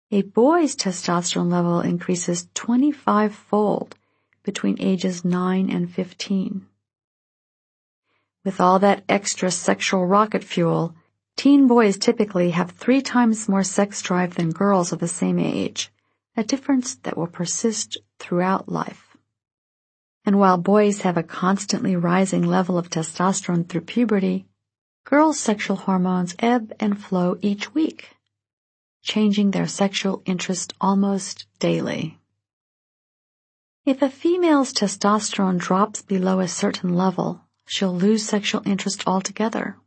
A boy's testosterone level increases 25-fold between ages 9 and 15. With all that extra sexual rocket fuel, teen boys typically have 3 times more sex drive than girls of the same age, a difference that will persist throughout life. And while boys have a constantly rising level of testosterone through puberty, girls' sexual hormones ebb and flow each week, changing their sexual interest almost daily. If a female's testosterone drops below a certain level, she'll lose sexual interest altogether.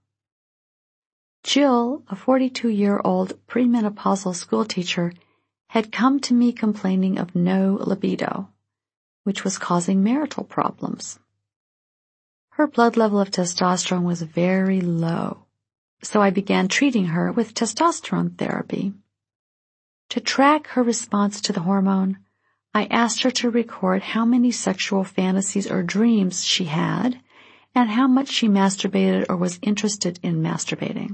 Jill, a 42-year-old premenopausal schoolteacher, had come to me complaining of no libido, which was causing marital problems. Her blood level of testosterone was very low, so I began treating her with testosterone therapy. To track her response to the hormone, I asked her to record how many sexual fantasies or dreams she had and how much she masturbated or was interested in masturbating.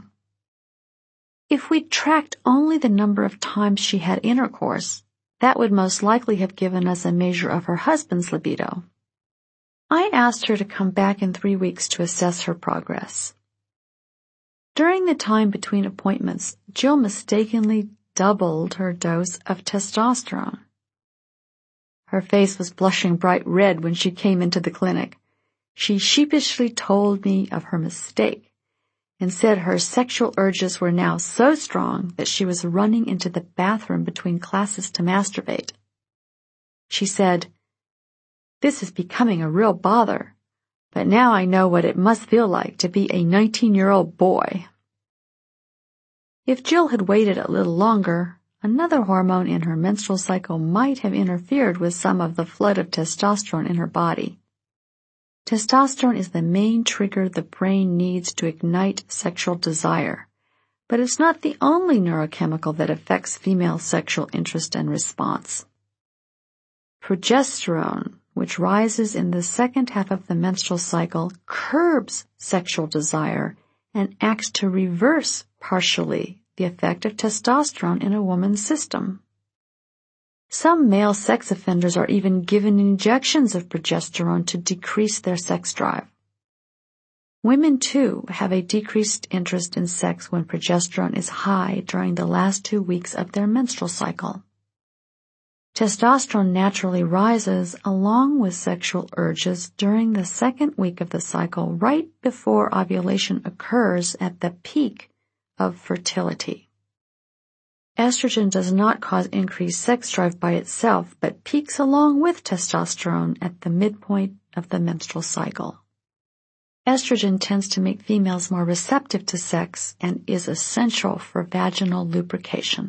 If we'd tracked only the number of times she had intercourse, that would most likely have given us a measure of her husband's libido. I asked her to come back in 3 weeks to assess her progress. During the time between appointments, Jill mistakenly doubled her dose of testosterone. Her face was blushing bright red when she came into the clinic. She sheepishly told me of her mistake and said her sexual urges were now so strong that she was running into the bathroom between classes to masturbate. She said, "This is becoming a real bother, but now I know what it must feel like to be a 19-year-old boy." If Jill had waited a little longer, another hormone in her menstrual cycle might have interfered with some of the flood of testosterone in her body. Testosterone is the main trigger the brain needs to ignite sexual desire, but it's not the only neurochemical that affects female sexual interest and response. Progesterone, which rises in the second half of the menstrual cycle, curbs sexual desire and acts to reverse partially the effect of testosterone in a woman's system. Some male sex offenders are even given injections of progesterone to decrease their sex drive. Women, too, have a decreased interest in sex when progesterone is high during the last 2 weeks of their menstrual cycle. Testosterone naturally rises along with sexual urges during the second week of the cycle, right before ovulation occurs at the peak of fertility. Estrogen does not cause increased sex drive by itself, but peaks along with testosterone at the midpoint of the menstrual cycle. Estrogen tends to make females more receptive to sex and is essential for vaginal lubrication.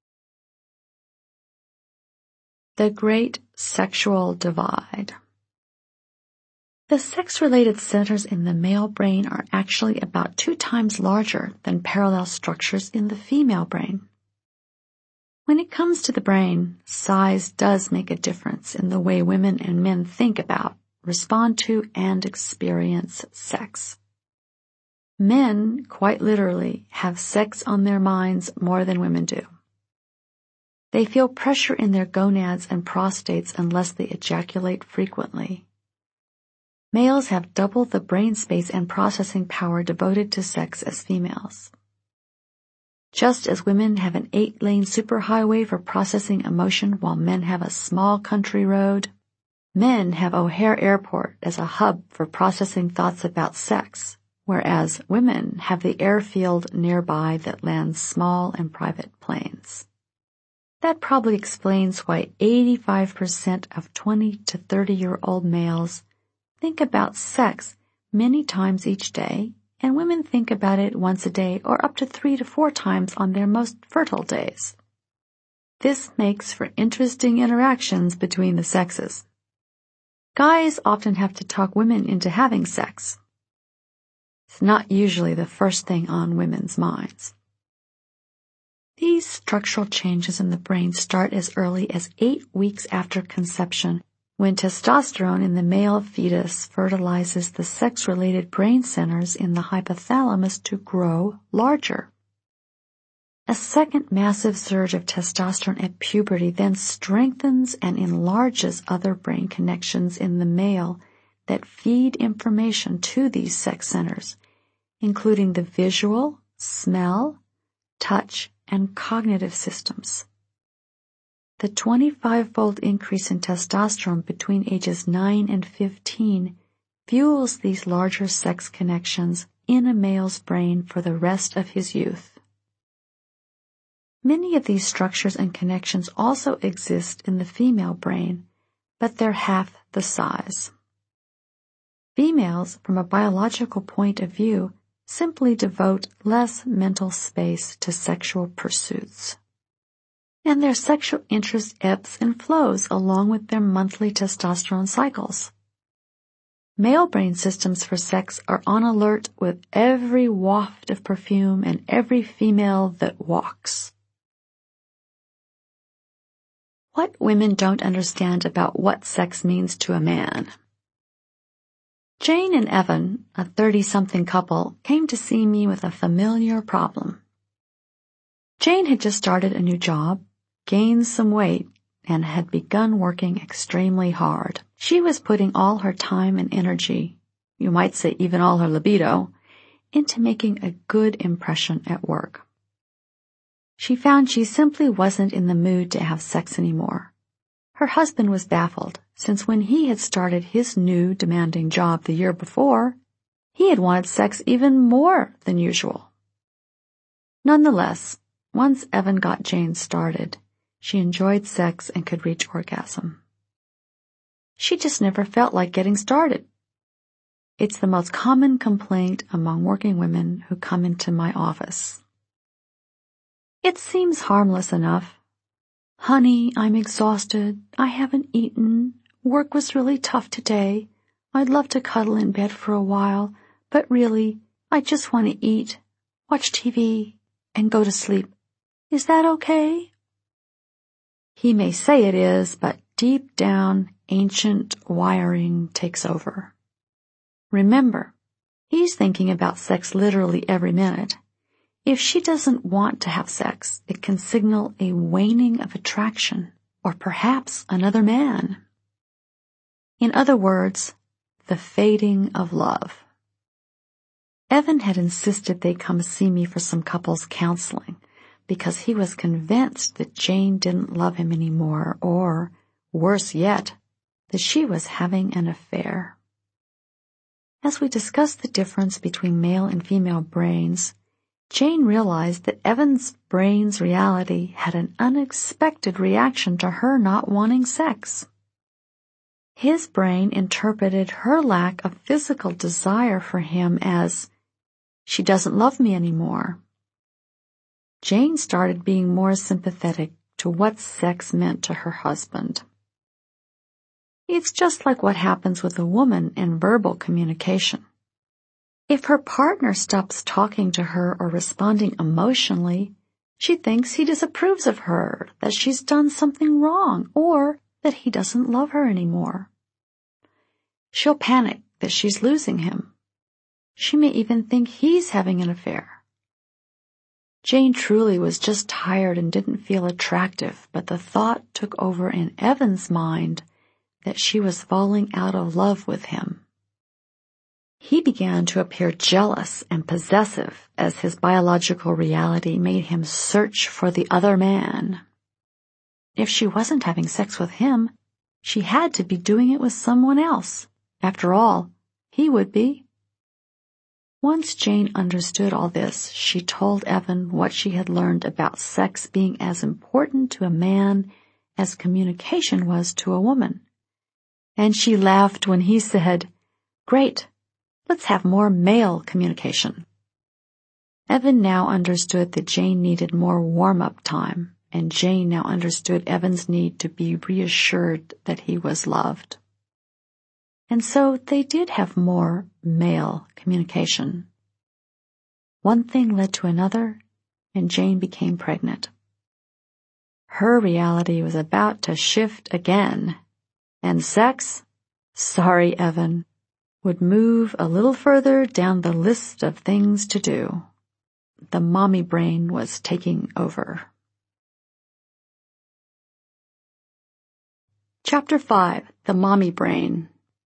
The Great Sexual Divide. The sex-related centers in the male brain are actually about 2 times larger than parallel structures in the female brain. When it comes to the brain, size does make a difference in the way women and men think about, respond to, and experience sex. Men, quite literally, have sex on their minds more than women do. They feel pressure in their gonads and prostates unless they ejaculate frequently. Males have double the brain space and processing power devoted to sex as females. Just as women have an 8-lane superhighway for processing emotion while men have a small country road, men have O'Hare Airport as a hub for processing thoughts about sex, whereas women have the airfield nearby that lands small and private planes. That probably explains why 85% of 20 to 30-year-old males think about sex many times each day, and women think about it once a day or up to 3 to 4 times on their most fertile days. This makes for interesting interactions between the sexes. Guys often have to talk women into having sex. It's not usually the first thing on women's minds. These structural changes in the brain start as early as 8 weeks after conception, when testosterone in the male fetus fertilizes the sex-related brain centers in the hypothalamus to grow larger. A second massive surge of testosterone at puberty then strengthens and enlarges other brain connections in the male that feed information to these sex centers, including the visual, smell, touch, and cognitive systems. The 25-fold increase in testosterone between ages 9 and 15 fuels these larger sex connections in a male's brain for the rest of his youth. Many of these structures and connections also exist in the female brain, but they're half the size. Females, from a biological point of view, simply devote less mental space to sexual pursuits. And their sexual interest ebbs and flows along with their monthly testosterone cycles. Male brain systems for sex are on alert with every waft of perfume and every female that walks. What women don't understand about what sex means to a man. Jane and Evan, a 30-something couple, came to see me with a familiar problem. Jane had just started a new job, gained some weight, and had begun working extremely hard. She was putting all her time and energy, you might say even all her libido, into making a good impression at work. She found she simply wasn't in the mood to have sex anymore. Her husband was baffled, since when he had started his new demanding job the year before, he had wanted sex even more than usual. Nonetheless, once Evan got Jane started, she enjoyed sex and could reach orgasm. She just never felt like getting started. It's the most common complaint among working women who come into my office. It seems harmless enough. Honey, I'm exhausted. I haven't eaten. Work was really tough today. I'd love to cuddle in bed for a while, but really, I just want to eat, watch TV, and go to sleep. Is that okay? He may say it is, but deep down, ancient wiring takes over. Remember, he's thinking about sex literally every minute. If she doesn't want to have sex, it can signal a waning of attraction, or perhaps another man. In other words, the fading of love. Evan had insisted they come see me for some couples counseling because he was convinced that Jane didn't love him anymore, or, worse yet, that she was having an affair. As we discussed the difference between male and female brains, Jane realized that Evan's brain's reality had an unexpected reaction to her not wanting sex. His brain interpreted her lack of physical desire for him as, she doesn't love me anymore. Jane started being more sympathetic to what sex meant to her husband. It's just like what happens with a woman in verbal communication. If her partner stops talking to her or responding emotionally, she thinks he disapproves of her, that she's done something wrong, or that he doesn't love her anymore. She'll panic that she's losing him. She may even think he's having an affair. Jane truly was just tired and didn't feel attractive, but the thought took over in Evan's mind that she was falling out of love with him. He began to appear jealous and possessive as his biological reality made him search for the other man. If she wasn't having sex with him, she had to be doing it with someone else. After all, he would be. Once Jane understood all this, she told Evan what she had learned about sex being as important to a man as communication was to a woman. And she laughed when he said, "Great. Let's have more male communication." Evan now understood that Jane needed more warm-up time, and Jane now understood Evan's need to be reassured that he was loved. And so they did have more male communication. One thing led to another, and Jane became pregnant. Her reality was about to shift again, and sex, sorry Evan, would move a little further down the list of things to do. the mommy brain was taking over. Chapter 5. The Mommy Brain.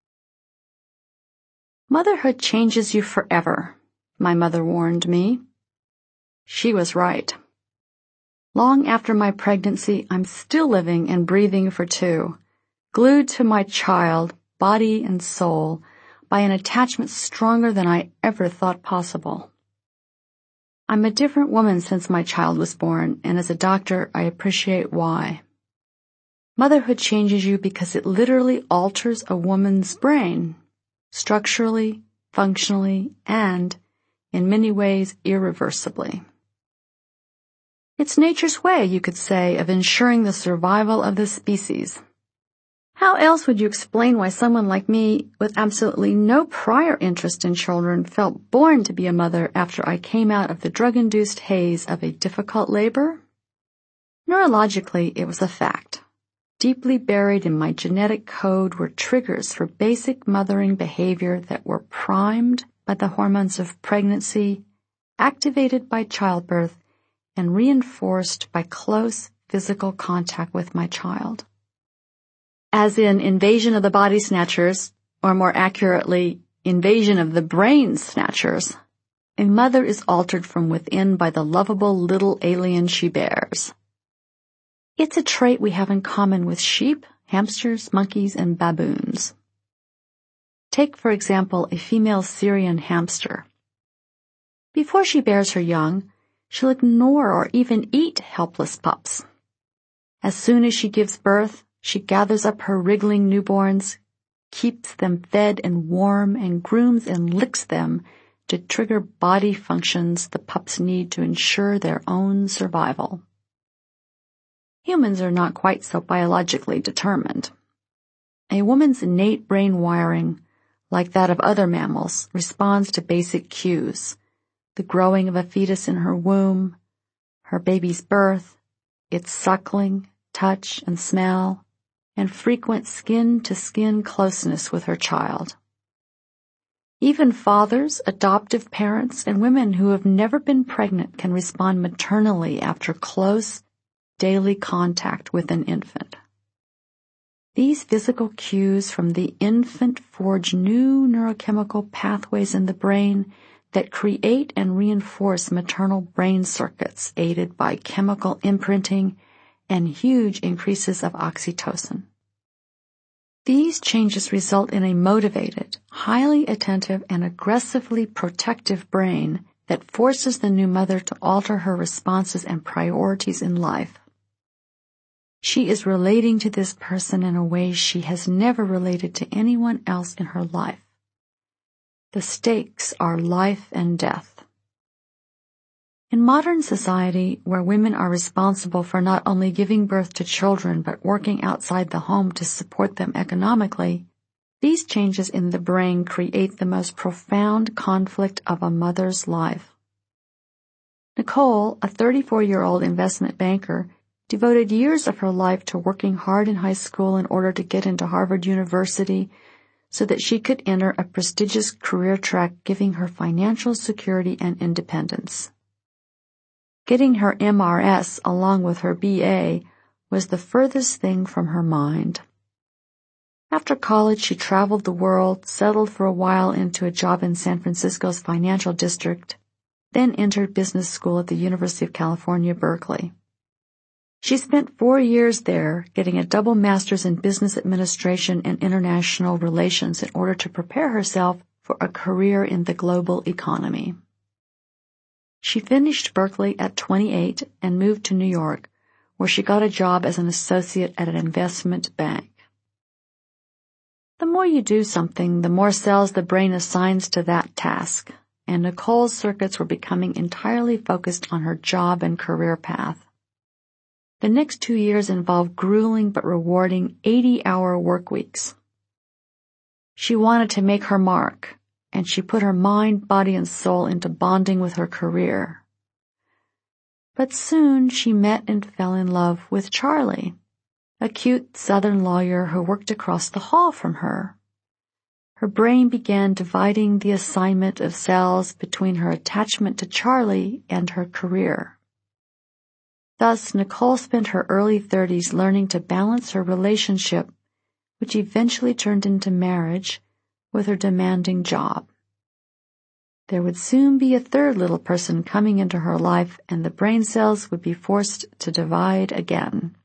Motherhood changes you forever, my mother warned me. She was right. Long after my pregnancy, I'm still living and breathing for two, glued to my child, body and soul, by an attachment stronger than I ever thought possible. I'm a different woman since my child was born, and as a doctor, I appreciate why. Motherhood changes you because it literally alters a woman's brain, structurally, functionally, and, in many ways, irreversibly. It's nature's way, you could say, of ensuring the survival of the species. How else would you explain why someone like me, with absolutely no prior interest in children, felt born to be a mother after I came out of the drug-induced haze of a difficult labor? Neurologically, it was a fact. Deeply buried in my genetic code were triggers for basic mothering behavior that were primed by the hormones of pregnancy, activated by childbirth, and reinforced by close physical contact with my child. As in Invasion of the Body Snatchers, or more accurately, Invasion of the Brain Snatchers, a mother is altered from within by the lovable little alien she bears. It's a trait we have in common with sheep, hamsters, monkeys, and baboons. Take, for example, a female Syrian hamster. Before she bears her young, she'll ignore or even eat helpless pups. As soon as she gives birth, she gathers up her wriggling newborns, keeps them fed and warm, and grooms and licks them to trigger body functions the pups need to ensure their own survival. Humans are not quite so biologically determined. A woman's innate brain wiring, like that of other mammals, responds to basic cues: the growing of a fetus in her womb, her baby's birth, its suckling, touch, and smell, and frequent skin-to-skin closeness with her child. Even fathers, adoptive parents, and women who have never been pregnant can respond maternally after close, daily contact with an infant. These physical cues from the infant forge new neurochemical pathways in the brain that create and reinforce maternal brain circuits aided by chemical imprinting and huge increases of oxytocin. These changes result in a motivated, highly attentive, and aggressively protective brain that forces the new mother to alter her responses and priorities in life. She is relating to this person in a way she has never related to anyone else in her life. The stakes are life and death. In modern society, where women are responsible for not only giving birth to children but working outside the home to support them economically, these changes in the brain create the most profound conflict of a mother's life. Nicole, a 34-year-old investment banker, devoted years of her life to working hard in high school in order to get into Harvard University so that she could enter a prestigious career track giving her financial security and independence. Getting her MRS along with her BA was the furthest thing from her mind. After college, she traveled the world, settled for a while into a job in San Francisco's financial district, then entered business school at the University of California, Berkeley. She spent 4 years there, getting a double master's in business administration and international relations in order to prepare herself for a career in the global economy. She finished Berkeley at 28 and moved to New York, where she got a job as an associate at an investment bank. The more you do something, the more cells the brain assigns to that task, and Nicole's circuits were becoming entirely focused on her job and career path. The next 2 years involved grueling but rewarding 80-hour work weeks. She wanted to make her mark, and she put her mind, body, and soul into bonding with her career. But soon she met and fell in love with Charlie, a cute Southern lawyer who worked across the hall from her. her brain began dividing the assignment of cells between her attachment to Charlie and her career. Thus, Nicole spent her early 30s learning to balance her relationship, which eventually turned into marriage, with her demanding job. There would soon be a third little person coming into her life, and the brain cells would be forced to divide again.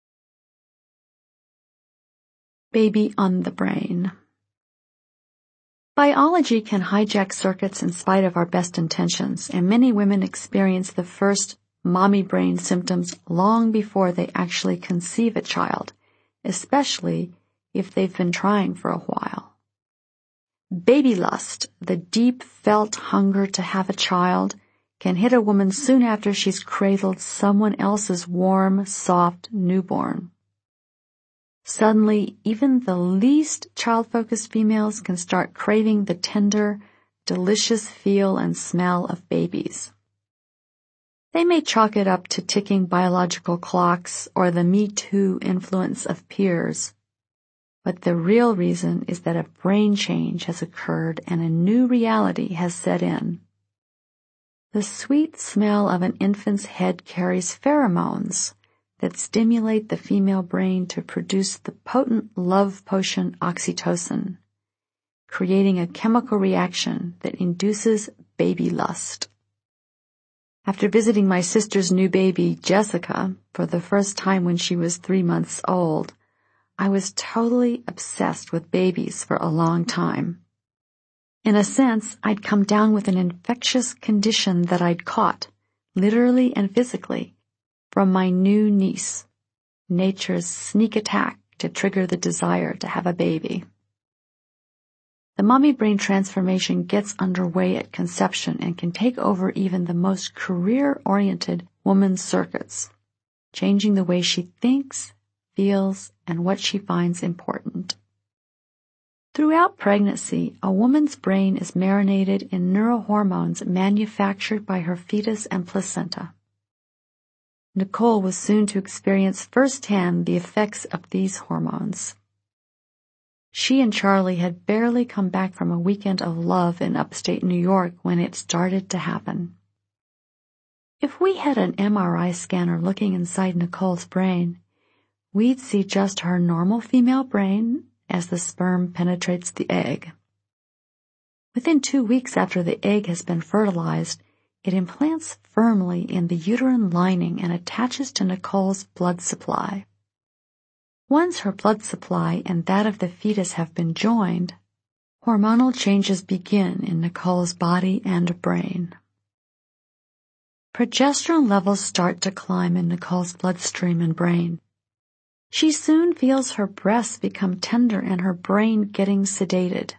Baby on the brain. Biology can hijack circuits in spite of our best intentions, and many women experience the first mommy brain symptoms long before they actually conceive a child, especially if they've been trying for a while. Baby lust, the deep felt hunger to have a child, can hit a woman soon after she's cradled someone else's warm, soft newborn. Suddenly, even the least child-focused females can start craving the tender, delicious feel and smell of babies. They may chalk it up to ticking biological clocks or the Me Too influence of peers, but the real reason is that a brain change has occurred and a new reality has set in. The sweet smell of an infant's head carries pheromones that stimulate the female brain to produce the potent love potion oxytocin, creating a chemical reaction that induces baby lust. After visiting my sister's new baby, Jessica, for the first time when she was 3 months old, I was totally obsessed with babies for a long time. In a sense, I'd come down with an infectious condition that I'd caught, literally and physically, from my new niece, nature's sneak attack to trigger the desire to have a baby. The mommy brain transformation gets underway at conception and can take over even the most career-oriented woman's circuits, changing the way she thinks, feels, and what she finds important. Throughout pregnancy, a woman's brain is marinated in neurohormones manufactured by her fetus and placenta. Nicole was soon to experience firsthand the effects of these hormones. She and Charlie had barely come back from a weekend of love in upstate New York when it started to happen. If we had an MRI scanner looking inside Nicole's brain, we'd see just her normal female brain as the sperm penetrates the egg. Within 2 weeks after the egg has been fertilized, it implants firmly in the uterine lining and attaches to Nicole's blood supply. Once her blood supply and that of the fetus have been joined, hormonal changes begin in Nicole's body and brain. Progesterone levels start to climb in Nicole's bloodstream and brain. She soon feels her breasts become tender and her brain getting sedated.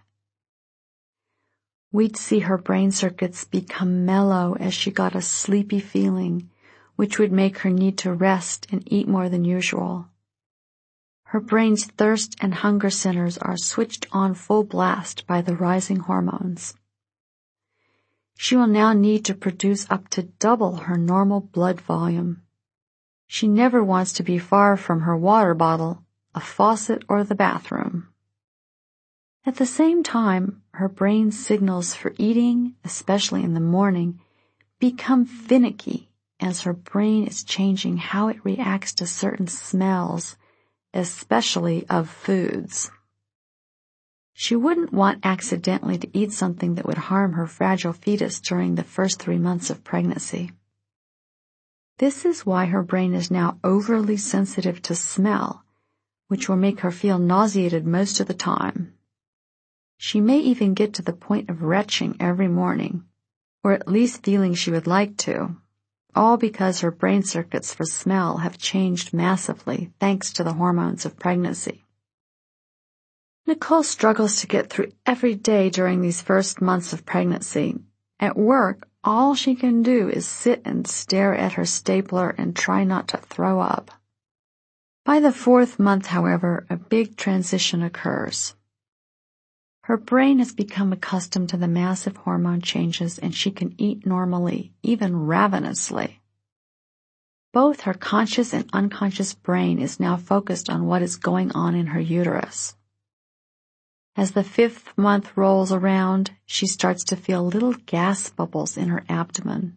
We'd see her brain circuits become mellow as she got a sleepy feeling, which would make her need to rest and eat more than usual. Her brain's thirst and hunger centers are switched on full blast by the rising hormones. She will now need to produce up to double her normal blood volume. She never wants to be far from her water bottle, a faucet, or the bathroom. At the same time, her brain's signals for eating, especially in the morning, become finicky as her brain is changing how it reacts to certain smells, especially of foods. She wouldn't want accidentally to eat something that would harm her fragile fetus during the first 3 months of pregnancy. This is why her brain is now overly sensitive to smell, which will make her feel nauseated most of the time. She may even get to the point of retching every morning, or at least feeling she would like to, all because her brain circuits for smell have changed massively thanks to the hormones of pregnancy. Nicole struggles to get through every day during these first months of pregnancy. At work, all she can do is sit and stare at her stapler and try not to throw up. By the 4th month, however, a big transition occurs. Her brain has become accustomed to the massive hormone changes and she can eat normally, even ravenously. Both her conscious and unconscious brain is now focused on what is going on in her uterus. As the 5th month rolls around, she starts to feel little gas bubbles in her abdomen.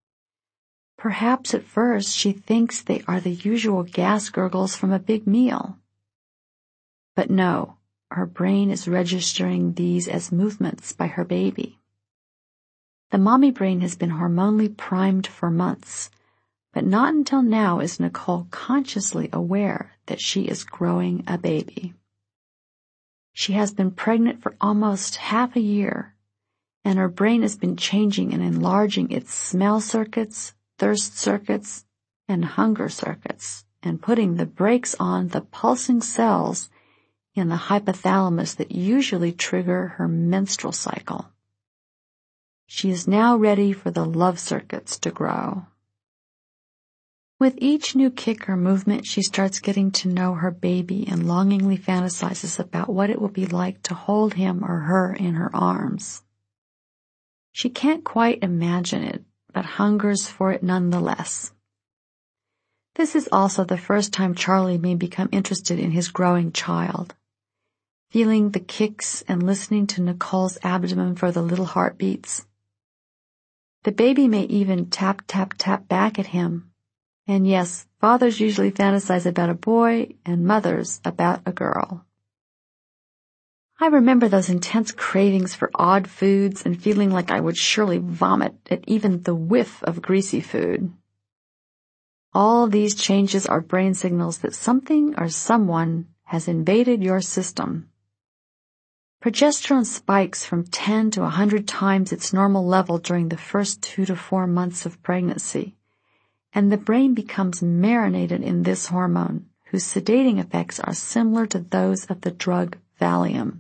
Perhaps at first she thinks they are the usual gas gurgles from a big meal. But no, her brain is registering these as movements by her baby. The mommy brain has been hormonally primed for months, but not until now is Nicole consciously aware that she is growing a baby. She has been pregnant for almost half a year, and her brain has been changing and enlarging its smell circuits, thirst circuits, and hunger circuits, and putting the brakes on the pulsing cells in the hypothalamus that usually trigger her menstrual cycle. She is now ready for the love circuits to grow. With each new kick or movement, she starts getting to know her baby and longingly fantasizes about what it will be like to hold him or her in her arms. She can't quite imagine it, but hungers for it nonetheless. This is also the first time Charlie may become interested in his growing child. Feeling the kicks and listening to Nicole's abdomen for the little heartbeats. The baby may even tap, tap, tap back at him. And yes, fathers usually fantasize about a boy and mothers about a girl. I remember those intense cravings for odd foods and feeling like I would surely vomit at even the whiff of greasy food. All these changes are brain signals that something or someone has invaded your system. Progesterone spikes from 10 to 100 times its normal level during the first 2 to 4 months of pregnancy. And the brain becomes marinated in this hormone, whose sedating effects are similar to those of the drug Valium.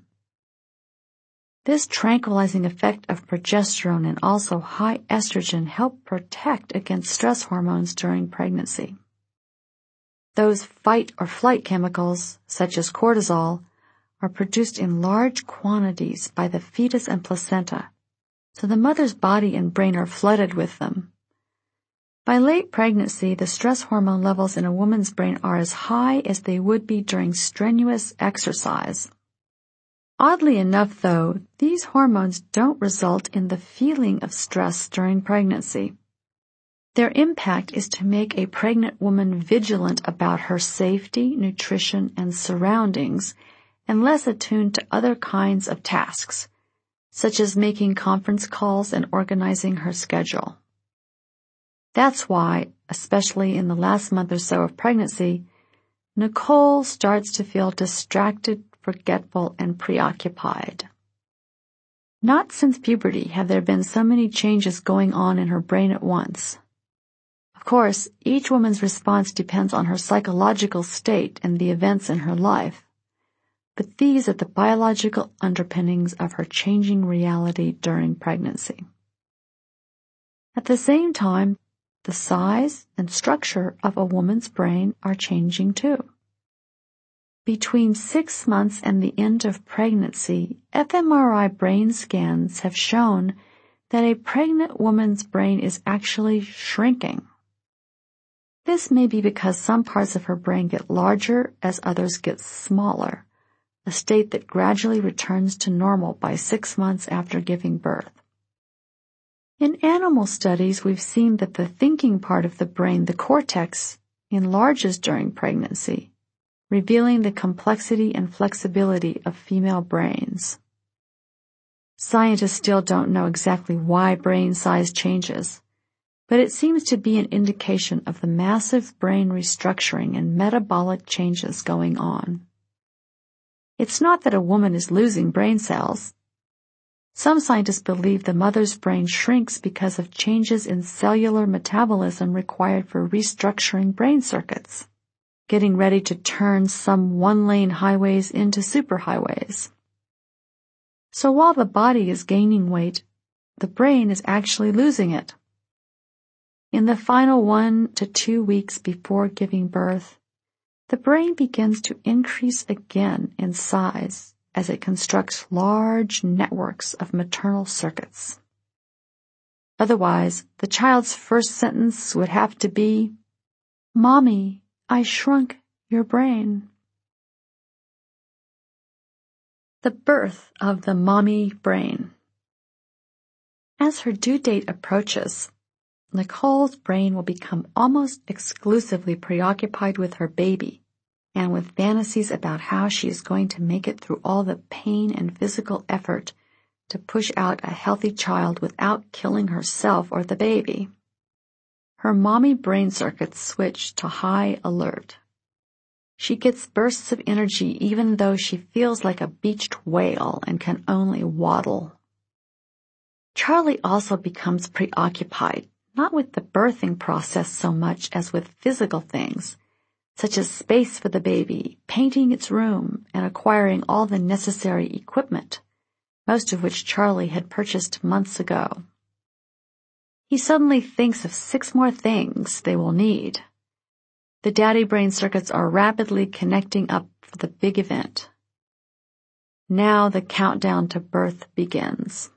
This tranquilizing effect of progesterone and also high estrogen help protect against stress hormones during pregnancy. Those fight or flight chemicals, such as cortisol, are produced in large quantities by the fetus and placenta, so the mother's body and brain are flooded with them. By late pregnancy, the stress hormone levels in a woman's brain are as high as they would be during strenuous exercise. Oddly enough, though, these hormones don't result in the feeling of stress during pregnancy. Their impact is to make a pregnant woman vigilant about her safety, nutrition, and surroundings, and less attuned to other kinds of tasks, such as making conference calls and organizing her schedule. That's why, especially in the last month or so of pregnancy, Nicole starts to feel distracted, forgetful, and preoccupied. Not since puberty have there been so many changes going on in her brain at once. Of course, each woman's response depends on her psychological state and the events in her life, but these are the biological underpinnings of her changing reality during pregnancy. At the same time, the size and structure of a woman's brain are changing too. Between 6 months and the end of pregnancy, fMRI brain scans have shown that a pregnant woman's brain is actually shrinking. This may be because some parts of her brain get larger as others get smaller, a state that gradually returns to normal by 6 months after giving birth. In animal studies, we've seen that the thinking part of the brain, the cortex, enlarges during pregnancy, revealing the complexity and flexibility of female brains. Scientists still don't know exactly why brain size changes, but it seems to be an indication of the massive brain restructuring and metabolic changes going on. It's not that a woman is losing brain cells. Some scientists believe the mother's brain shrinks because of changes in cellular metabolism required for restructuring brain circuits, getting ready to turn some one-lane highways into superhighways. So while the body is gaining weight, the brain is actually losing it. In the final 1 to 2 weeks before giving birth, the brain begins to increase again in size as it constructs large networks of maternal circuits. Otherwise, the child's first sentence would have to be, "Mommy, I shrunk your brain." The birth of the mommy brain. As her due date approaches, Nicole's brain will become almost exclusively preoccupied with her baby and with fantasies about how she is going to make it through all the pain and physical effort to push out a healthy child without killing herself or the baby. Her mommy brain circuits switch to high alert. She gets bursts of energy even though she feels like a beached whale and can only waddle. Charlie also becomes preoccupied, not with the birthing process so much as with physical things, such as space for the baby, painting its room, and acquiring all the necessary equipment, most of which Charlie had purchased months ago. He suddenly thinks of 6 more things they will need. The daddy brain circuits are rapidly connecting up for the big event. Now the countdown to birth begins.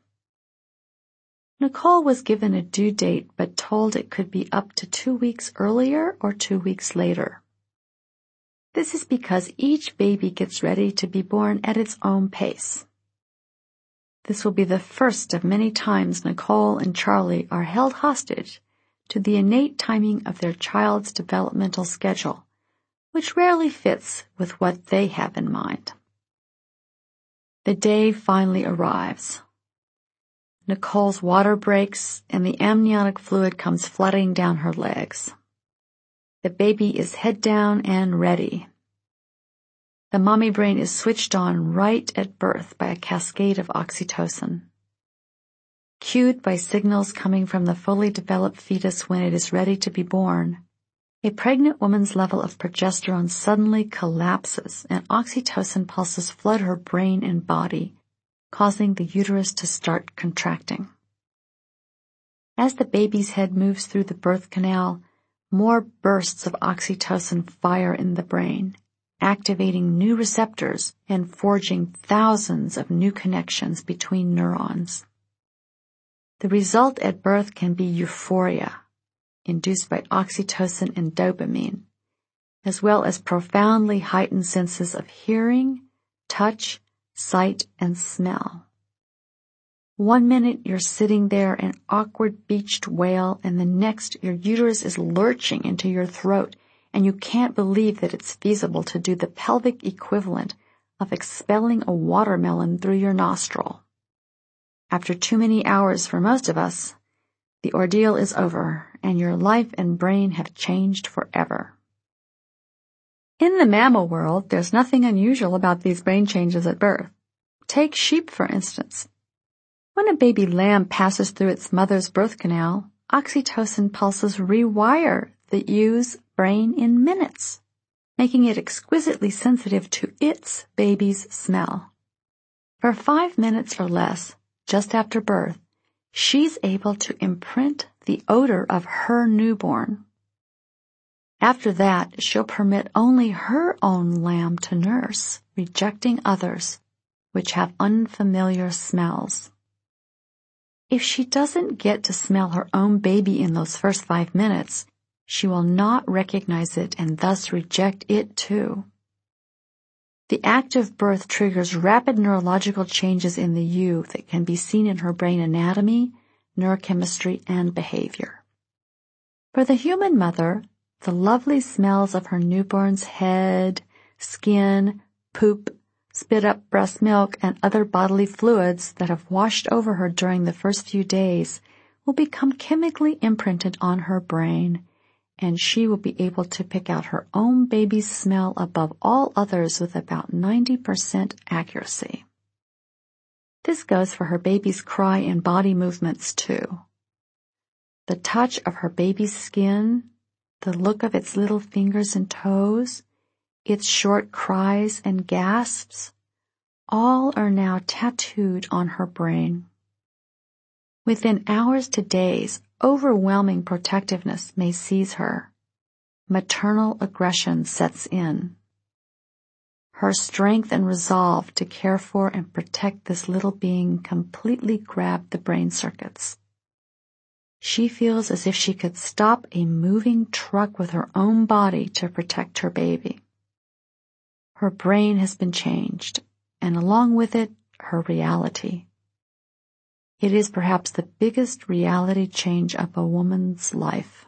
Nicole was given a due date but told it could be up to 2 weeks earlier or 2 weeks later. This is because each baby gets ready to be born at its own pace. This will be the first of many times Nicole and Charlie are held hostage to the innate timing of their child's developmental schedule, which rarely fits with what they have in mind. The day finally arrives. Nicole's water breaks and the amniotic fluid comes flooding down her legs. The baby is head down and ready. The mommy brain is switched on right at birth by a cascade of oxytocin. Cued by signals coming from the fully developed fetus when it is ready to be born, a pregnant woman's level of progesterone suddenly collapses and oxytocin pulses flood her brain and body, causing the uterus to start contracting. As the baby's head moves through the birth canal, more bursts of oxytocin fire in the brain, activating new receptors and forging thousands of new connections between neurons. The result at birth can be euphoria, induced by oxytocin and dopamine, as well as profoundly heightened senses of hearing, touch, sight, and smell. 1 minute you're sitting there an awkward beached whale, and the next your uterus is lurching into your throat, and you can't believe that it's feasible to do the pelvic equivalent of expelling a watermelon through your nostril. After too many hours for most of us, the ordeal is over, and your life and brain have changed forever. In the mammal world, there's nothing unusual about these brain changes at birth. Take sheep, for instance. When a baby lamb passes through its mother's birth canal, oxytocin pulses rewire the ew's brain in minutes, making it exquisitely sensitive to its baby's smell. For 5 minutes or less, just after birth, she's able to imprint the odor of her newborn. After that, she'll permit only her own lamb to nurse, rejecting others, which have unfamiliar smells. If she doesn't get to smell her own baby in those first 5 minutes, she will not recognize it and thus reject it too. The act of birth triggers rapid neurological changes in the ewe that can be seen in her brain anatomy, neurochemistry, and behavior. For the human mother, the lovely smells of her newborn's head, skin, poop, spit up breast milk, and other bodily fluids that have washed over her during the first few days will become chemically imprinted on her brain, and she will be able to pick out her own baby's smell above all others with about 90% accuracy. This goes for her baby's cry and body movements too. The touch of her baby's skin, the look of its little fingers and toes, its short cries and gasps, all are now tattooed on her brain. Within hours to days, overwhelming protectiveness may seize her. Maternal aggression sets in. Her strength and resolve to care for and protect this little being completely grab the brain circuits. She feels as if she could stop a moving truck with her own body to protect her baby. Her brain has been changed, and along with it, her reality. It is perhaps the biggest reality change of a woman's life.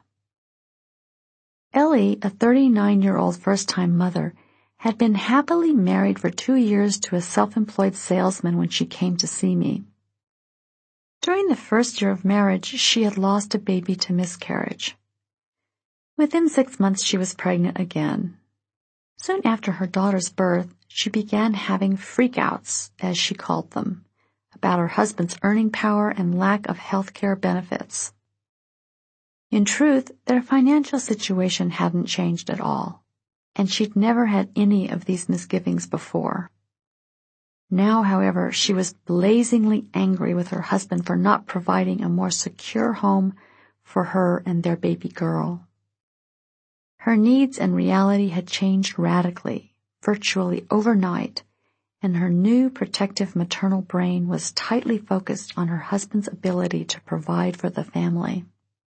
Ellie, a 39-year-old first-time mother, had been happily married for 2 years to a self-employed salesman when she came to see me. During the first year of marriage, she had lost a baby to miscarriage. Within 6 months, she was pregnant again. Soon after her daughter's birth, she began having freakouts, as she called them, about her husband's earning power and lack of health care benefits. In truth, their financial situation hadn't changed at all, and she'd never had any of these misgivings before. Now, however, she was blazingly angry with her husband for not providing a more secure home for her and their baby girl. Her needs and reality had changed radically, virtually overnight, and her new protective maternal brain was tightly focused on her husband's ability to provide for the family.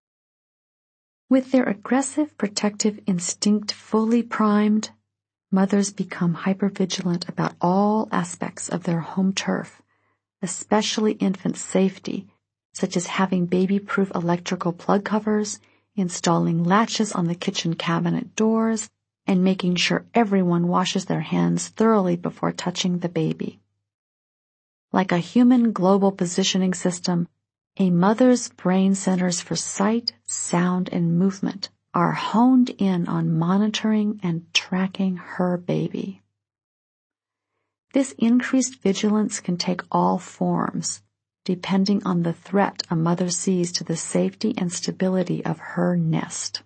With their aggressive protective instinct fully primed, mothers become hypervigilant about all aspects of their home turf, especially infant safety, such as having baby-proof electrical plug covers, installing latches on the kitchen cabinet doors, and making sure everyone washes their hands thoroughly before touching the baby. Like a human global positioning system, a mother's brain centers for sight, sound, and movement are honed in on monitoring and tracking her baby. This increased vigilance can take all forms, depending on the threat a mother sees to the safety and stability of her nest.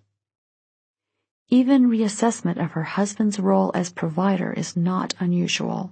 Even reassessment of her husband's role as provider is not unusual.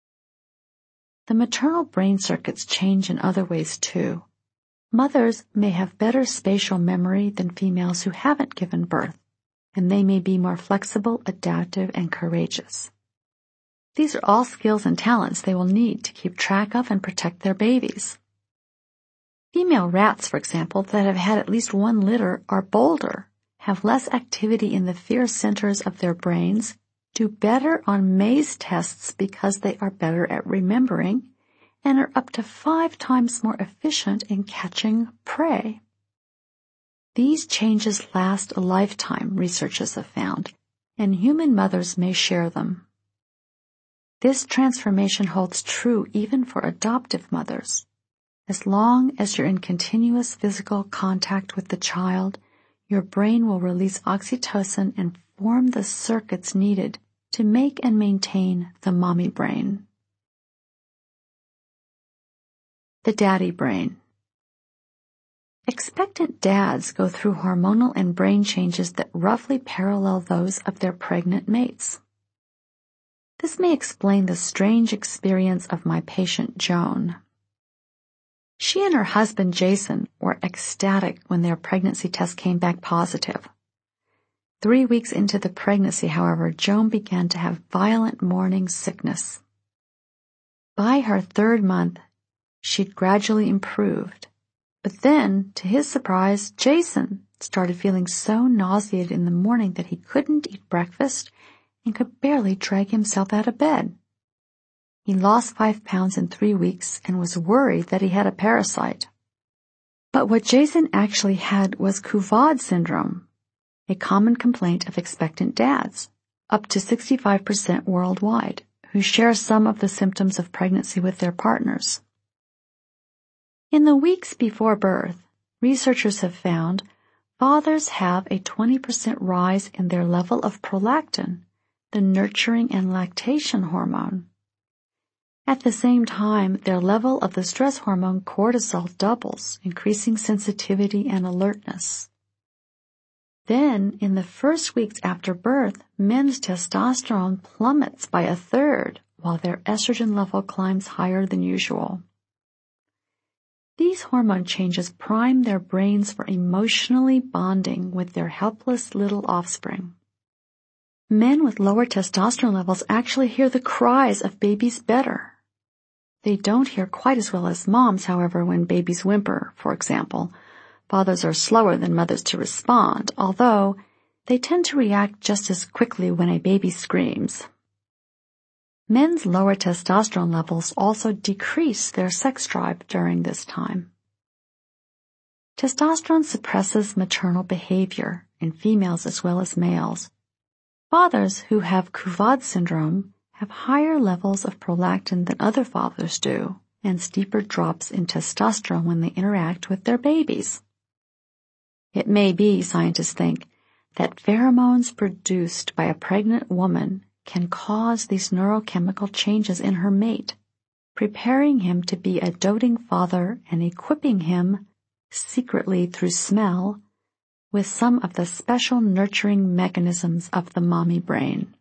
The maternal brain circuits change in other ways too. Mothers may have better spatial memory than females who haven't given birth, and they may be more flexible, adaptive, and courageous. These are all skills and talents they will need to keep track of and protect their babies. Female rats, for example, that have had at least one litter are bolder, have less activity in the fear centers of their brains, do better on maze tests because they are better at remembering, and are up to 5 times more efficient in catching prey. These changes last a lifetime, researchers have found, and human mothers may share them. This transformation holds true even for adoptive mothers. As long as you're in continuous physical contact with the child, your brain will release oxytocin and form the circuits needed to make and maintain the mommy brain. The daddy brain. Expectant dads go through hormonal and brain changes that roughly parallel those of their pregnant mates. This may explain the strange experience of my patient Joan. She and her husband Jason were ecstatic when their pregnancy test came back positive. 3 weeks into the pregnancy, however, Joan began to have violent morning sickness. By her 3rd month, she'd gradually improved. But then, to his surprise, Jason started feeling so nauseated in the morning that he couldn't eat breakfast and could barely drag himself out of bed. He lost 5 pounds in 3 weeks and was worried that he had a parasite. But what Jason actually had was Couvade syndrome, a common complaint of expectant dads, up to 65% worldwide, who share some of the symptoms of pregnancy with their partners. In the weeks before birth, researchers have found fathers have a 20% rise in their level of prolactin, the nurturing and lactation hormone. At the same time, their level of the stress hormone cortisol doubles, increasing sensitivity and alertness. Then, in the first weeks after birth, men's testosterone plummets by 1/3, while their estrogen level climbs higher than usual. These hormone changes prime their brains for emotionally bonding with their helpless little offspring. Men with lower testosterone levels actually hear the cries of babies better. They don't hear quite as well as moms, however, when babies whimper, for example. Fathers are slower than mothers to respond, although they tend to react just as quickly when a baby screams. Men's lower testosterone levels also decrease their sex drive during this time. Testosterone suppresses maternal behavior in females as well as males. Fathers who have Kuvad syndrome have higher levels of prolactin than other fathers do, and steeper drops in testosterone when they interact with their babies. It may be, scientists think, that pheromones produced by a pregnant woman can cause these neurochemical changes in her mate, preparing him to be a doting father and equipping him, secretly through smell, with some of the special nurturing mechanisms of the mommy brain.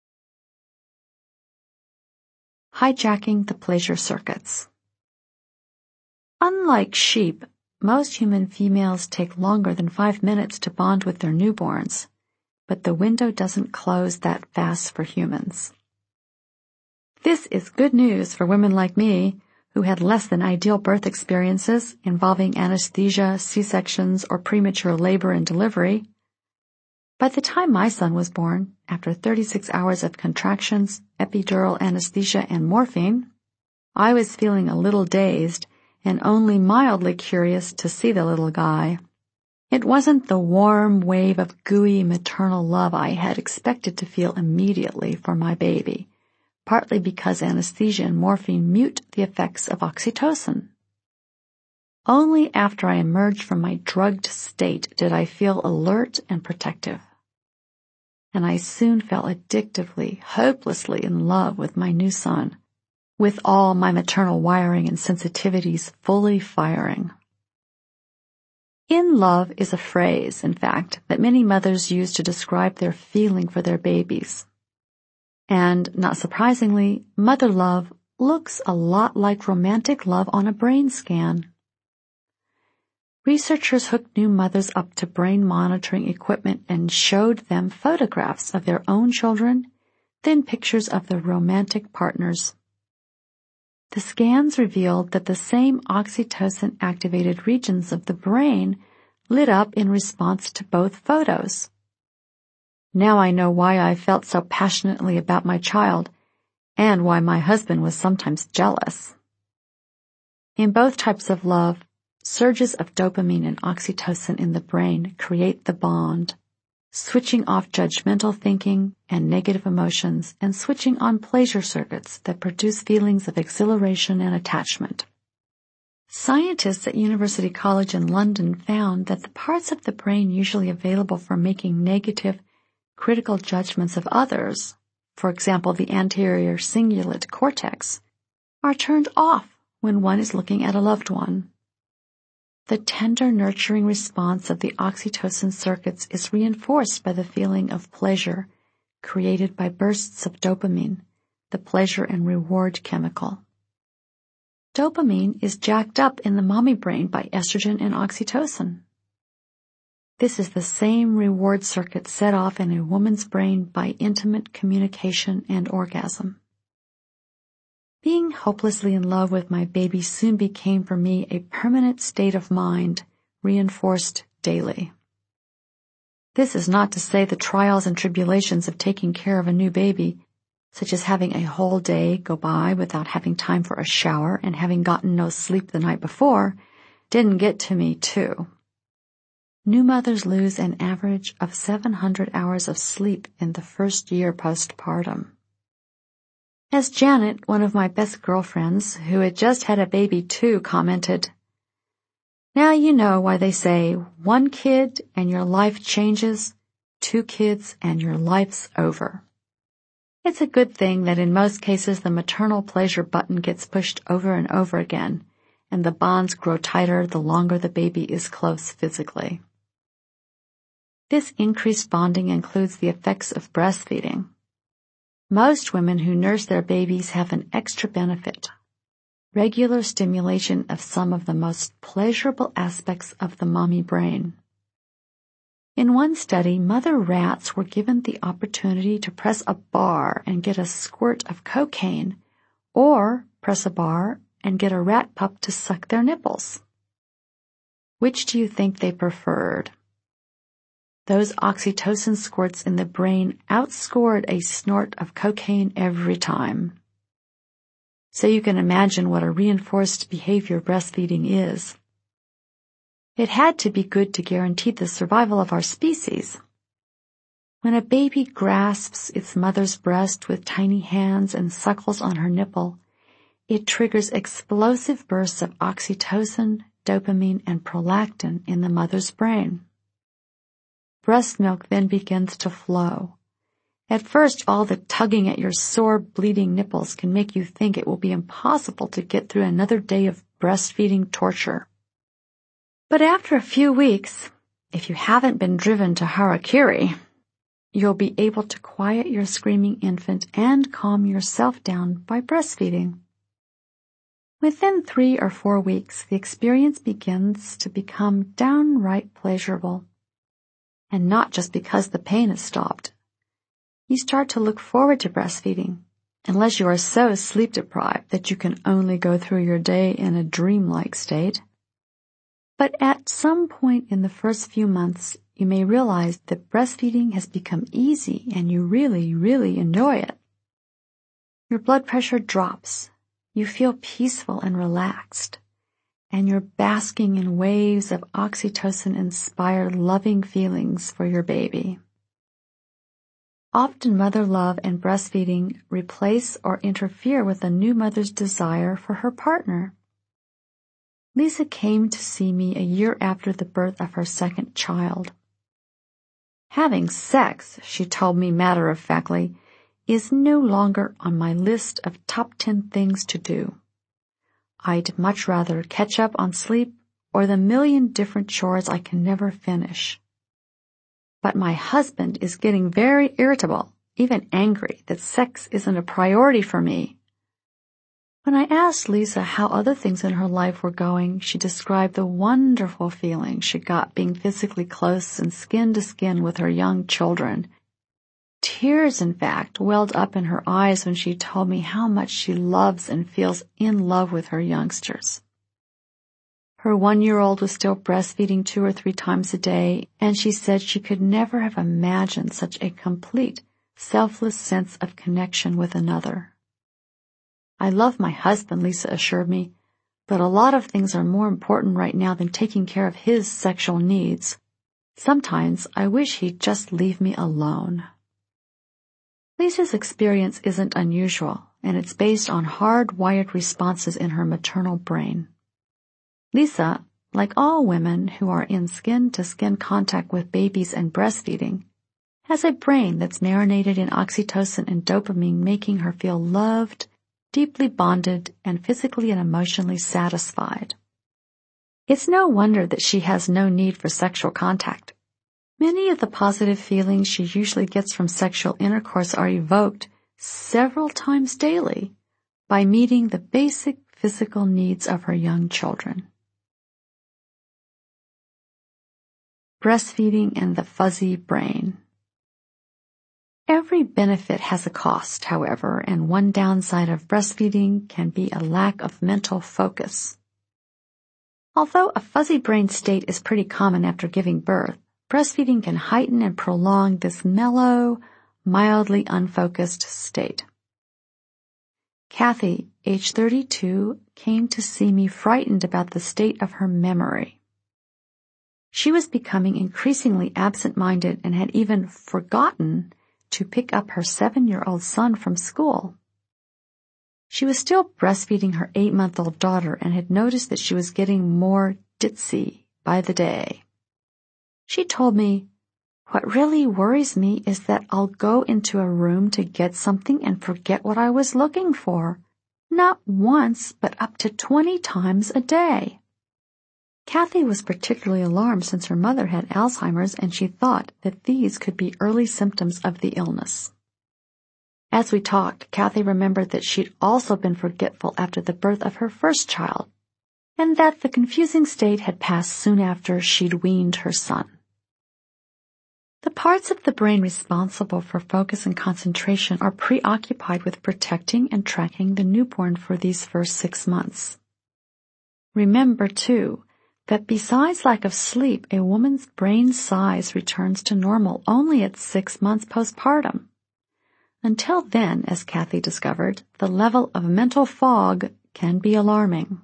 Hijacking the pleasure circuits. Unlike sheep, most human females take longer than 5 minutes to bond with their newborns, but the window doesn't close that fast for humans. This is good news for women like me who had less than ideal birth experiences involving anesthesia, C-sections, or premature labor and delivery. By the time my son was born, after 36 hours of contractions, epidural anesthesia, and morphine, I was feeling a little dazed and only mildly curious to see the little guy. It wasn't the warm wave of gooey maternal love I had expected to feel immediately for my baby, partly because anesthesia and morphine mute the effects of oxytocin. Only after I emerged from my drugged state did I feel alert and protective. And I soon fell addictively, hopelessly in love with my new son, with all my maternal wiring and sensitivities fully firing. In love is a phrase, in fact, that many mothers use to describe their feeling for their babies. And, not surprisingly, mother love looks a lot like romantic love on a brain scan. Researchers hooked new mothers up to brain monitoring equipment and showed them photographs of their own children, then pictures of their romantic partners. The scans revealed that the same oxytocin-activated regions of the brain lit up in response to both photos. Now I know why I felt so passionately about my child, and why my husband was sometimes jealous. In both types of love, surges of dopamine and oxytocin in the brain create the bond, switching off judgmental thinking and negative emotions and switching on pleasure circuits that produce feelings of exhilaration and attachment. Scientists at University College in London found that the parts of the brain usually available for making negative, critical judgments of others, for example the anterior cingulate cortex, are turned off when one is looking at a loved one. The tender, nurturing response of the oxytocin circuits is reinforced by the feeling of pleasure created by bursts of dopamine, the pleasure and reward chemical. Dopamine is jacked up in the mommy brain by estrogen and oxytocin. This is the same reward circuit set off in a woman's brain by intimate communication and orgasm. Being hopelessly in love with my baby soon became for me a permanent state of mind, reinforced daily. This is not to say the trials and tribulations of taking care of a new baby, such as having a whole day go by without having time for a shower and having gotten no sleep the night before, didn't get to me too. New mothers lose an average of 700 hours of sleep in the first year postpartum. As Janet, one of my best girlfriends, who had just had a baby too, commented, "Now you know why they say 1 kid and your life changes, 2 kids and your life's over." It's a good thing that in most cases the maternal pleasure button gets pushed over and over again, and the bonds grow tighter the longer the baby is close physically. This increased bonding includes the effects of breastfeeding. Most women who nurse their babies have an extra benefit: regular stimulation of some of the most pleasurable aspects of the mommy brain. In one study, mother rats were given the opportunity to press a bar and get a squirt of cocaine, or press a bar and get a rat pup to suck their nipples. Which do you think they preferred? Those oxytocin squirts in the brain outscored a snort of cocaine every time. so you can imagine what a reinforced behavior breastfeeding is. It had to be good to guarantee the survival of our species. When a baby grasps its mother's breast with tiny hands and suckles on her nipple, it triggers explosive bursts of oxytocin, dopamine, and prolactin in the mother's brain. Breast milk then begins to flow. At first, all the tugging at your sore, bleeding nipples can make you think it will be impossible to get through another day of breastfeeding torture. But after a few weeks, if you haven't been driven to harakiri, you'll be able to quiet your screaming infant and calm yourself down by breastfeeding. Within 3 or 4 weeks, the experience begins to become downright pleasurable. And not just because the pain has stopped. You start to look forward to breastfeeding, unless you are so sleep-deprived that you can only go through your day in a dreamlike state. But at some point in the first few months, you may realize that breastfeeding has become easy and you really, really enjoy it. Your blood pressure drops, you feel peaceful and relaxed, and you're basking in waves of oxytocin-inspired loving feelings for your baby. Often mother love and breastfeeding replace or interfere with a new mother's desire for her partner. Lisa came to see me a year after the birth of her second child. Having sex, she told me matter-of-factly, is no longer on my list of top 10 things to do. I'd much rather catch up on sleep or the million different chores I can never finish. But my husband is getting very irritable, even angry, that sex isn't a priority for me. When I asked Lisa how other things in her life were going, she described the wonderful feeling she got being physically close and skin to skin with her young children. Tears, in fact, welled up in her eyes when she told me how much she loves and feels in love with her youngsters. Her 1-year-old was still breastfeeding 2 or 3 times a day, and she said she could never have imagined such a complete, selfless sense of connection with another. I love my husband, Lisa assured me, but a lot of things are more important right now than taking care of his sexual needs. Sometimes I wish he'd just leave me alone. Lisa's experience isn't unusual, and it's based on hardwired responses in her maternal brain. Lisa, like all women who are in skin-to-skin contact with babies and breastfeeding, has a brain that's marinated in oxytocin and dopamine, making her feel loved, deeply bonded, and physically and emotionally satisfied. It's no wonder that she has no need for sexual contact. Many of the positive feelings she usually gets from sexual intercourse are evoked several times daily by meeting the basic physical needs of her young children. Breastfeeding and the fuzzy brain. Every benefit has a cost, however, and one downside of breastfeeding can be a lack of mental focus. Although a fuzzy brain state is pretty common after giving birth, breastfeeding can heighten and prolong this mellow, mildly unfocused state. Kathy, age 32, came to see me frightened about the state of her memory. She was becoming increasingly absent-minded and had even forgotten to pick up her 7-year-old son from school. She was still breastfeeding her 8-month-old daughter and had noticed that she was getting more ditzy by the day. She told me, "What really worries me is that I'll go into a room to get something and forget what I was looking for, not once, but up to 20 times a day." Kathy was particularly alarmed since her mother had Alzheimer's, and she thought that these could be early symptoms of the illness. As we talked, Kathy remembered that she'd also been forgetful after the birth of her first child, and that the confusing state had passed soon after she'd weaned her son. The parts of the brain responsible for focus and concentration are preoccupied with protecting and tracking the newborn for these first 6 months. Remember, too, that besides lack of sleep, a woman's brain size returns to normal only at 6 months postpartum. Until then, as Kathy discovered, the level of mental fog can be alarming.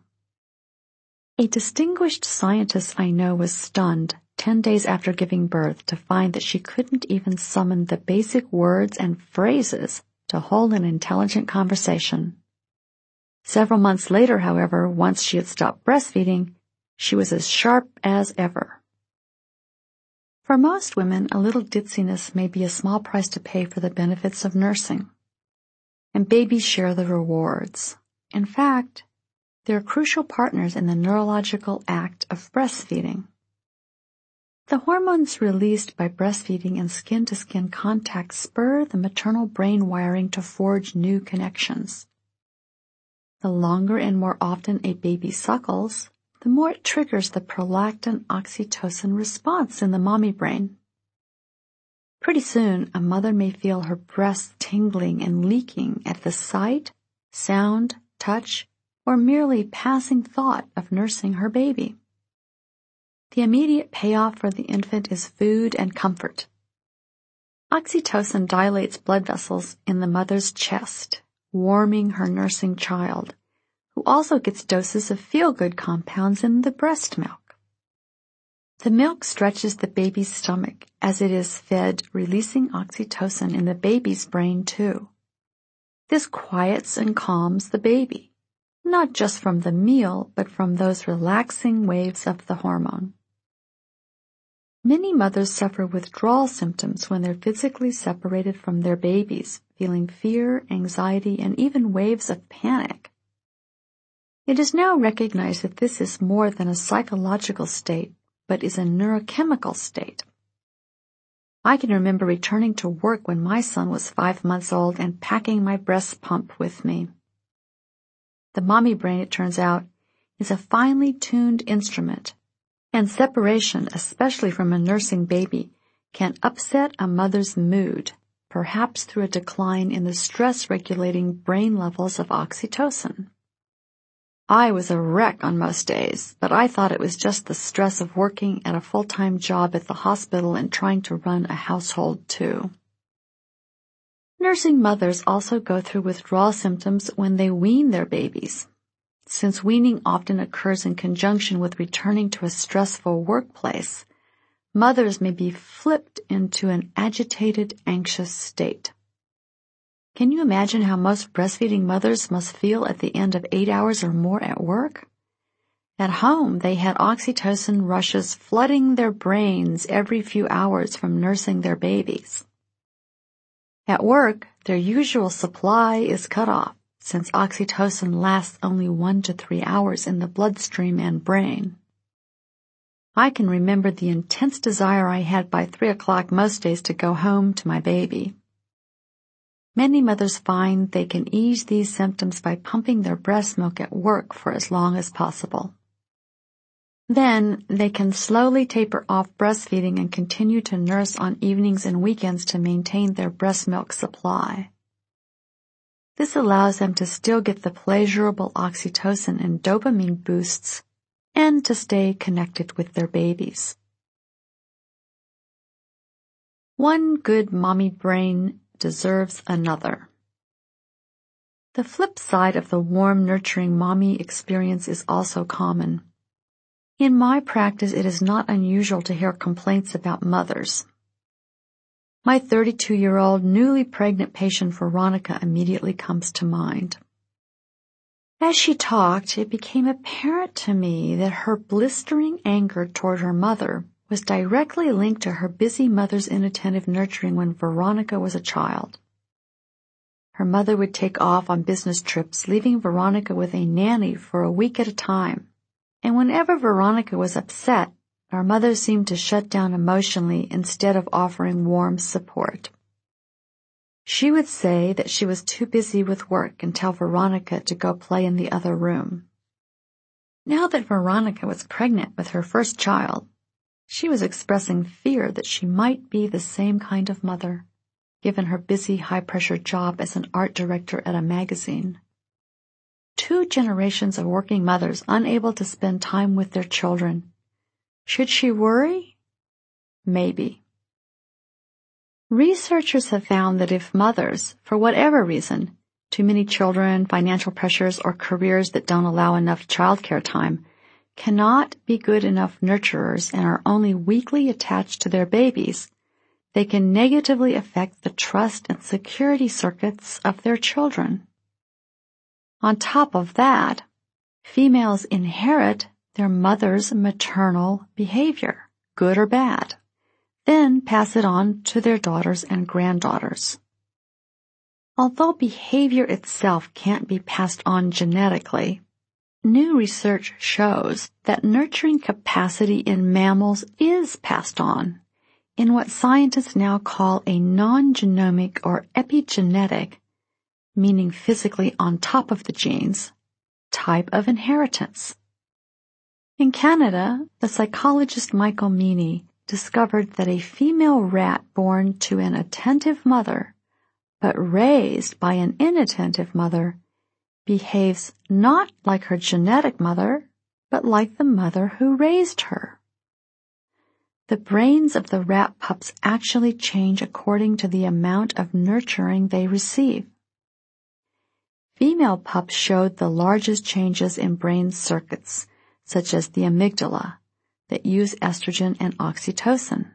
A distinguished scientist I know was stunned 10 days after giving birth to find that she couldn't even summon the basic words and phrases to hold an intelligent conversation. Several months later, however, once she had stopped breastfeeding, she was as sharp as ever. For most women, a little ditziness may be a small price to pay for the benefits of nursing. And babies share the rewards. In fact, they're crucial partners in the neurological act of breastfeeding. The hormones released by breastfeeding and skin-to-skin contact spur the maternal brain wiring to forge new connections. The longer and more often a baby suckles, the more it triggers the prolactin oxytocin response in the mommy brain. Pretty soon, a mother may feel her breasts tingling and leaking at the sight, sound, touch, or merely passing thought of nursing her baby. The immediate payoff for the infant is food and comfort. Oxytocin dilates blood vessels in the mother's chest, warming her nursing child, who also gets doses of feel-good compounds in the breast milk. The milk stretches the baby's stomach as it is fed, releasing oxytocin in the baby's brain too. This quiets and calms the baby, not just from the meal, but from those relaxing waves of the hormone. Many mothers suffer withdrawal symptoms when they're physically separated from their babies, feeling fear, anxiety, and even waves of panic. It is now recognized that this is more than a psychological state, but is a neurochemical state. I can remember returning to work when my son was 5 months old and packing my breast pump with me. The mommy brain, it turns out, is a finely tuned instrument, and separation, especially from a nursing baby, can upset a mother's mood, perhaps through a decline in the stress-regulating brain levels of oxytocin. I was a wreck on most days, but I thought it was just the stress of working at a full-time job at the hospital and trying to run a household too. Nursing mothers also go through withdrawal symptoms when they wean their babies. Since weaning often occurs in conjunction with returning to a stressful workplace, mothers may be flipped into an agitated, anxious state. Can you imagine how most breastfeeding mothers must feel at the end of 8 hours or more at work? At home, they had oxytocin rushes flooding their brains every few hours from nursing their babies. At work, their usual supply is cut off, since oxytocin lasts only 1 to 3 hours in the bloodstream and brain. I can remember the intense desire I had by 3 o'clock most days to go home to my baby. Many mothers find they can ease these symptoms by pumping their breast milk at work for as long as possible. Then they can slowly taper off breastfeeding and continue to nurse on evenings and weekends to maintain their breast milk supply. This allows them to still get the pleasurable oxytocin and dopamine boosts and to stay connected with their babies. One good mommy brain deserves another. The flip side of the warm, nurturing mommy experience is also common. In my practice, it is not unusual to hear complaints about mothers. My 32-year-old newly pregnant patient Veronica immediately comes to mind. As she talked, it became apparent to me that her blistering anger toward her mother was directly linked to her busy mother's inattentive nurturing when Veronica was a child. Her mother would take off on business trips, leaving Veronica with a nanny for a week at a time. And whenever Veronica was upset, our mother seemed to shut down emotionally instead of offering warm support. She would say that she was too busy with work and tell Veronica to go play in the other room. Now that Veronica was pregnant with her first child, she was expressing fear that she might be the same kind of mother, given her busy, high-pressure job as an art director at a magazine. 2 generations of working mothers unable to spend time with their children. Should she worry? Maybe. Researchers have found that if mothers, for whatever reason, too many children, financial pressures, or careers that don't allow enough childcare time, cannot be good enough nurturers and are only weakly attached to their babies, they can negatively affect the trust and security circuits of their children. On top of that, females inherit their mother's maternal behavior, good or bad, then pass it on to their daughters and granddaughters. Although behavior itself can't be passed on genetically, new research shows that nurturing capacity in mammals is passed on in what scientists now call a non-genomic or epigenetic, meaning physically on top of the genes, type of inheritance. In Canada, the psychologist Michael Meaney discovered that a female rat born to an attentive mother but raised by an inattentive mother behaves not like her genetic mother, but like the mother who raised her. The brains of the rat pups actually change according to the amount of nurturing they receive. Female pups showed the largest changes in brain circuits, such as the amygdala, that use estrogen and oxytocin.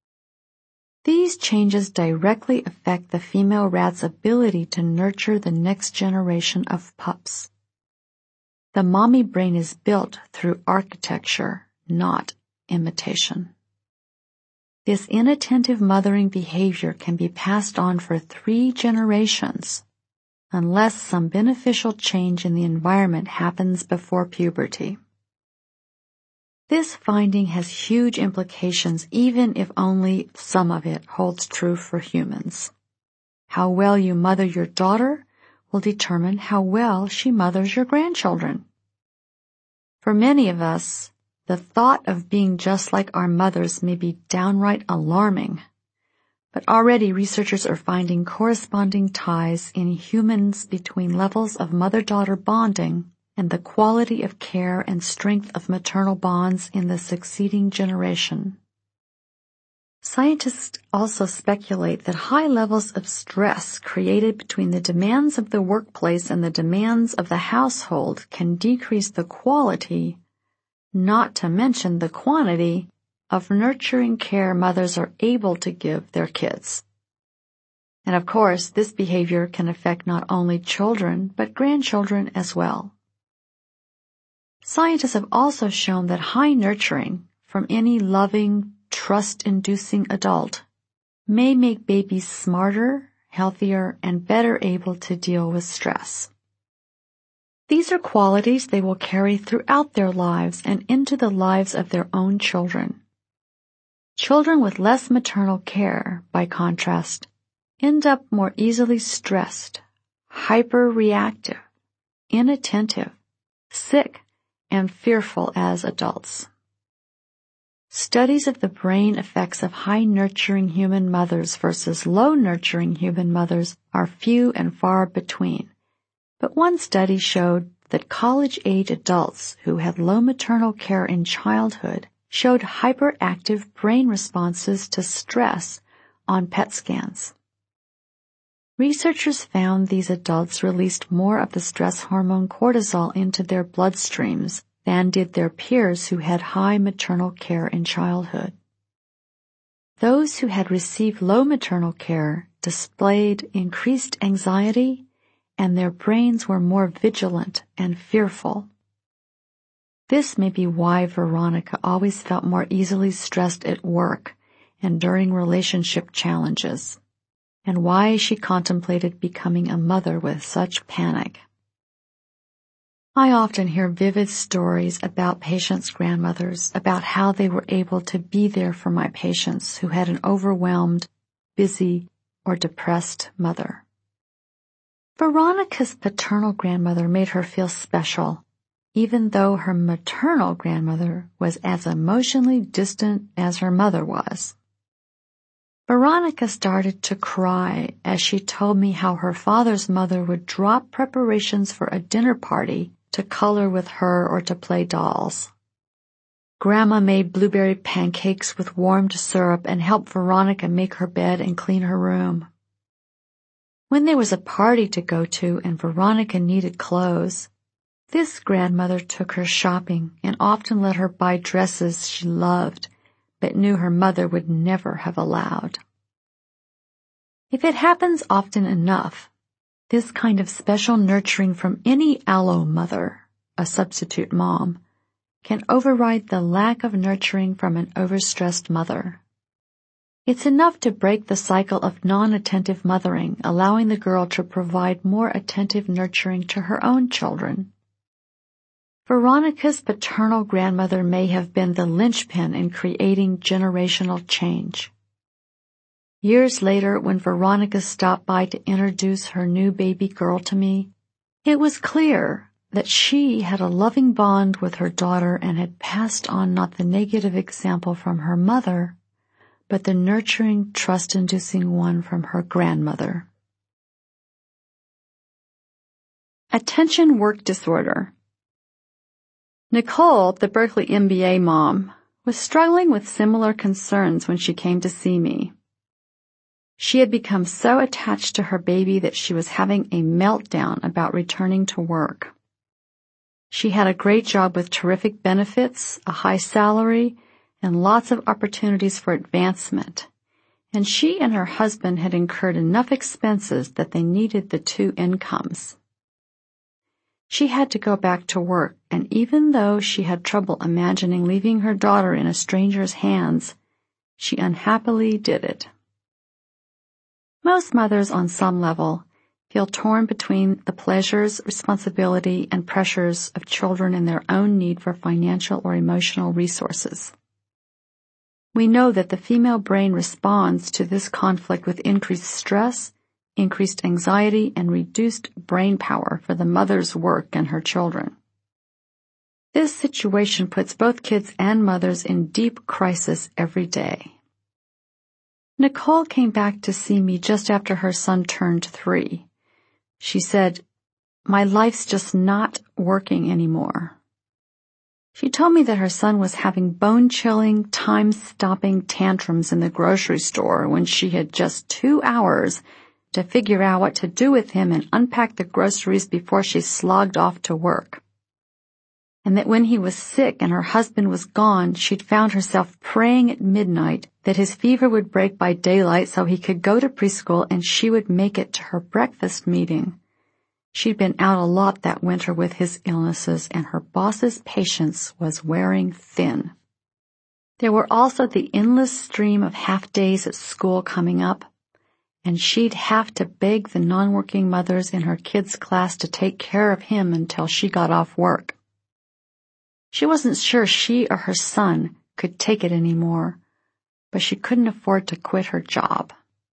These changes directly affect the female rat's ability to nurture the next generation of pups. The mommy brain is built through architecture, not imitation. This inattentive mothering behavior can be passed on for 3 generations, unless some beneficial change in the environment happens before puberty. This finding has huge implications even if only some of it holds true for humans. How well you mother your daughter will determine how well she mothers your grandchildren. For many of us, the thought of being just like our mothers may be downright alarming, but already researchers are finding corresponding ties in humans between levels of mother-daughter bonding and the quality of care and strength of maternal bonds in the succeeding generation. Scientists also speculate that high levels of stress created between the demands of the workplace and the demands of the household can decrease the quality, not to mention the quantity, of nurturing care mothers are able to give their kids. And of course, this behavior can affect not only children, but grandchildren as well. Scientists have also shown that high nurturing from any loving, trust-inducing adult may make babies smarter, healthier, and better able to deal with stress. These are qualities they will carry throughout their lives and into the lives of their own children. Children with less maternal care, by contrast, end up more easily stressed, hyper-reactive, inattentive, sick, and fearful as adults. Studies of the brain effects of high-nurturing human mothers versus low-nurturing human mothers are few and far between, but one study showed that college-age adults who had low maternal care in childhood showed hyperactive brain responses to stress on PET scans. Researchers found these adults released more of the stress hormone cortisol into their bloodstreams than did their peers who had high maternal care in childhood. Those who had received low maternal care displayed increased anxiety, and their brains were more vigilant and fearful. This may be why Veronica always felt more easily stressed at work and during relationship challenges, and why she contemplated becoming a mother with such panic. I often hear vivid stories about patients' grandmothers, about how they were able to be there for my patients who had an overwhelmed, busy, or depressed mother. Veronica's paternal grandmother made her feel special, even though her maternal grandmother was as emotionally distant as her mother was. Veronica started to cry as she told me how her father's mother would drop preparations for a dinner party to color with her or to play dolls. Grandma made blueberry pancakes with warmed syrup and helped Veronica make her bed and clean her room. When there was a party to go to and Veronica needed clothes, this grandmother took her shopping and often let her buy dresses she loved but knew her mother would never have allowed. If it happens often enough, this kind of special nurturing from any allo mother, a substitute mom, can override the lack of nurturing from an overstressed mother. It's enough to break the cycle of non-attentive mothering, allowing the girl to provide more attentive nurturing to her own children. Veronica's paternal grandmother may have been the linchpin in creating generational change. Years later, when Veronica stopped by to introduce her new baby girl to me, it was clear that she had a loving bond with her daughter and had passed on not the negative example from her mother, but the nurturing, trust-inducing one from her grandmother. Attention work disorder. Nicole, the Berkeley MBA mom, was struggling with similar concerns when she came to see me. She had become so attached to her baby that she was having a meltdown about returning to work. She had a great job with terrific benefits, a high salary, and lots of opportunities for advancement, and she and her husband had incurred enough expenses that they needed the two incomes. She had to go back to work, and even though she had trouble imagining leaving her daughter in a stranger's hands, she unhappily did it. Most mothers on some level feel torn between the pleasures, responsibility, and pressures of children and their own need for financial or emotional resources. We know that the female brain responds to this conflict with increased stress, increased anxiety, and reduced brain power for the mother's work and her children. This situation puts both kids and mothers in deep crisis every day. Nicole came back to see me just after her son turned 3. She said, "My life's just not working anymore." She told me that her son was having bone-chilling, time-stopping tantrums in the grocery store when she had just 2 hours to figure out what to do with him and unpack the groceries before she slogged off to work. And that when he was sick and her husband was gone, she'd found herself praying at midnight that his fever would break by daylight so he could go to preschool and she would make it to her breakfast meeting. She'd been out a lot that winter with his illnesses, and her boss's patience was wearing thin. There were also the endless stream of half-days at school coming up, and she'd have to beg the non-working mothers in her kids' class to take care of him until she got off work. She wasn't sure she or her son could take it anymore, but she couldn't afford to quit her job.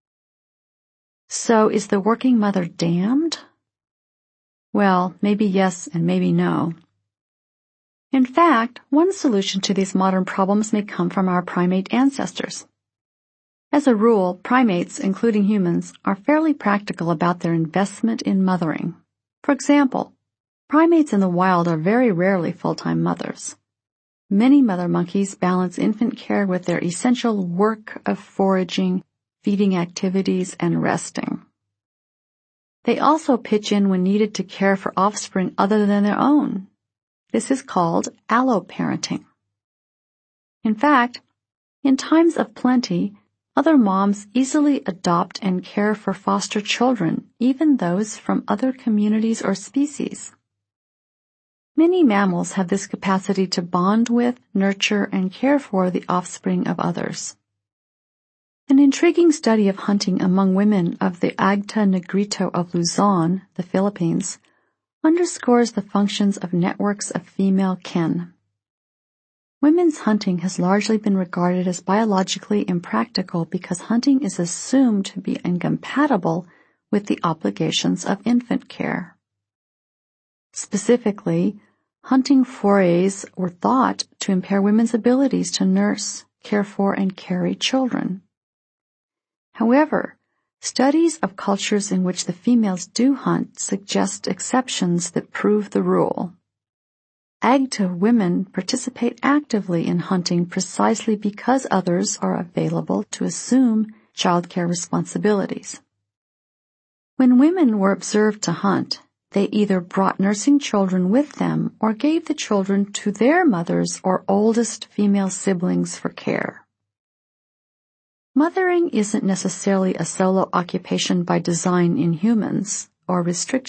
So is the working mother damned? Well, maybe yes and maybe no. In fact, one solution to these modern problems may come from our primate ancestors. As a rule, primates, including humans, are fairly practical about their investment in mothering. For example, primates in the wild are very rarely full-time mothers. Many mother monkeys balance infant care with their essential work of foraging, feeding activities, and resting. They also pitch in when needed to care for offspring other than their own. This is called alloparenting. In fact, in times of plenty, other moms easily adopt and care for foster children, even those from other communities or species. Many mammals have this capacity to bond with, nurture, and care for the offspring of others. An intriguing study of hunting among women of the Agta Negrito of Luzon, the Philippines, underscores the functions of networks of female kin. Women's hunting has largely been regarded as biologically impractical because hunting is assumed to be incompatible with the obligations of infant care. Specifically, hunting forays were thought to impair women's abilities to nurse, care for, and carry children. However, studies of cultures in which the females do hunt suggest exceptions that prove the rule. Agta women participate actively in hunting precisely because others are available to assume childcare responsibilities. When women were observed to hunt, they either brought nursing children with them or gave the children to their mothers or oldest female siblings for care. Mothering isn't necessarily a solo occupation by design in humans or restricted